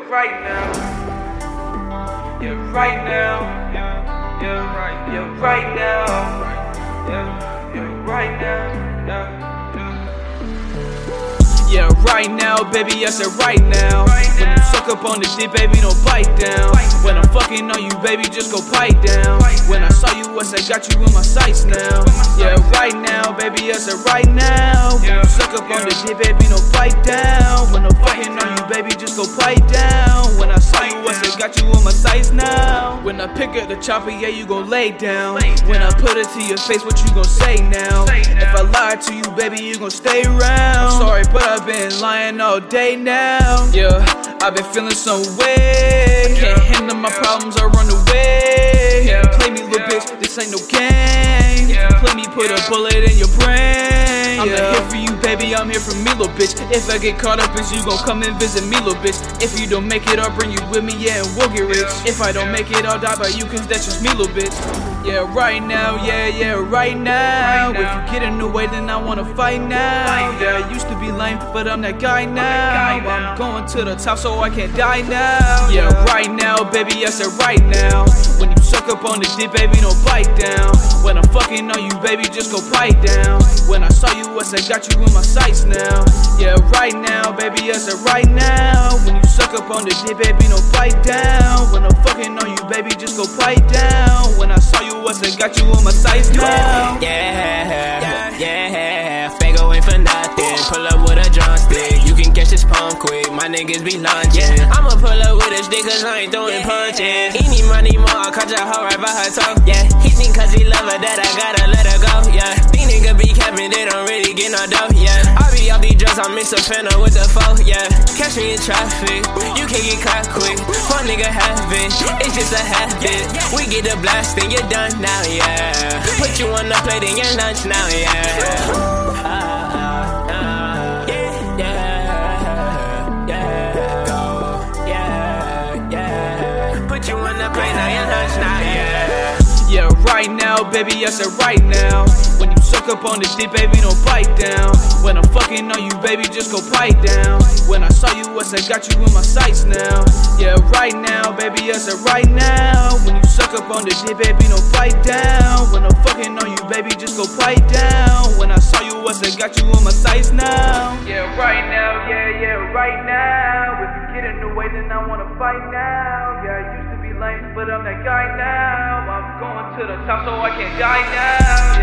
right now. Yeah, right now. Yeah, right. Yeah, right now. Yeah, right now. Yeah, right now, baby, I said right now. When you suck up on the dick, baby, don't bite down. When I'm fucking on you, baby, just go pipe down. When I saw you, I said, got you in my sights now. Yeah, right now, baby, I said right now. When you suck up on the dick, baby, don't bite down. When I'm fucking on you, baby, just go pipe down. When I saw you, I said, got you in my sights now. When I pick up the chopper, yeah, you gon' lay down. When I put it to your face, what you gon' say now? If I lie to you, baby, you gon' stay around. I'm sorry, but I've been lying all day now. Yeah, I've been feeling some way. Can't handle my problems, I run away. You play me, little bitch, this ain't no game. If you play me, put a bullet in your brain. I'm not here for you, baby, I'm here for me, little bitch. If I get caught up, is you gon' come and visit me, little bitch. If you don't make it, I'll bring you with me, yeah, and we'll get rich. If I don't make it, I'll die by you, cause that's just me, little bitch. Yeah, right now, yeah, right now. If you get in the way, then I wanna fight now. Yeah, I used to be lame, but I'm that guy now. I'm going to the top, so I can't die now. Yeah, right now, baby, I said right now. When you suck up on the dick, baby, don't bite down. When I'm fucking on you, baby, just go pipe down. When I saw you, I said, got you in my sights now. Yeah, right now, baby, I said right now. When you suck up on the dick, baby, don't bite down. When I'm fucking on you, baby, just go pipe down. When I saw you, I said, got you in my sights now. Yeah, Fago ain't for nothing. Pull up with a drumstick, you can catch this pump quick. My niggas be launching. I'ma pull up with a stick, cause I ain't throwing punches. He need money more, I'll catch a hoe right by her toe. Yeah, he think cause he love her that I gotta let her go. Yeah, these niggas be capping, they don't really get no dough. Yeah, I be off these drugs, I mix a fender with the foe. Yeah, catch me in traffic, you can get caught quick. Fuck nigga have it, it's just a habit. We get the blast and you're done now, yeah. Put you on the plate and your lunch now, yeah. Put you on the plate now, your lunch now, yeah. Yeah, right now, baby, I said right now. When you suck up on the dick, baby, don't bite down. When I'm fucking on you, baby, just go pipe down. When I saw you, I said, got you in my sights now. Yeah, right now, baby, I said right now. When you suck up on the dick, baby, don't bite down. When I'm fucking on you, baby, just go pipe down. When I saw you, I said, got you in my sights now. Yeah, right now, yeah, right now. If you get in the way, then I wanna fight now. Yeah, I used to be lame, but I'm that guy now. I'm going to the top, so I can't die now.